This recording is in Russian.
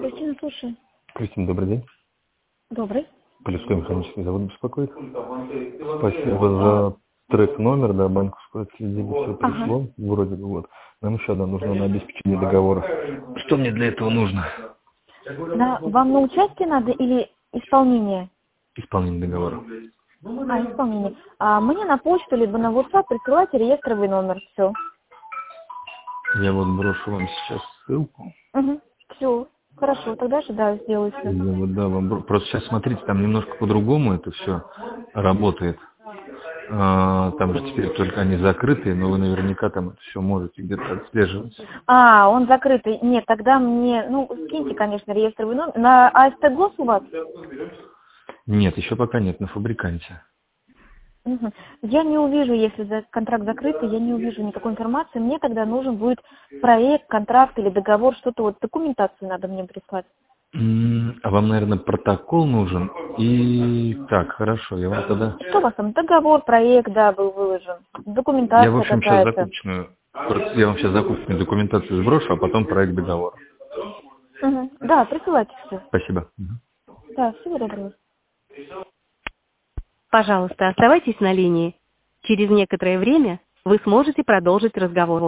Кристина, слушай. Кристина, добрый день. Добрый. Полевской механический завод беспокоит. Спасибо за трек номер, да, банковское отследили, все пришло, вроде бы вот. Нам еще одна нужна на обеспечение договора. Что мне для этого нужно? Вам на участие надо или исполнение? Исполнение договора. Исполнение. Мне на почту либо на WhatsApp присылайте реестровый номер, все. Я вот брошу вам сейчас ссылку. Все. Хорошо, тогда ожидаю, сделаю все. Я вот, да, просто сейчас смотрите, там немножко по-другому это все работает. Там же теперь только они закрытые, но вы наверняка там это все можете где-то отслеживать. Он закрытый. Нет, тогда мне, скиньте, конечно, реестровый номер. На АСТ ГОС у вас? Нет, еще пока нет, на фабриканте. Я не увижу, если контракт закрытый, я не увижу никакой информации. Мне тогда нужен будет проект, контракт или договор, что-то вот, документацию надо мне прислать. А вам, наверное, протокол нужен? И так, хорошо, я вам тогда... Что у вас там? Договор, проект, да, был выложен. Документация Я, в общем, какая-то. я вам сейчас закупочную документацию сброшу, а потом проект договора. Да, присылайте все. Спасибо. Да, всего доброго. Пожалуйста, оставайтесь на линии. Через некоторое время вы сможете продолжить разговор.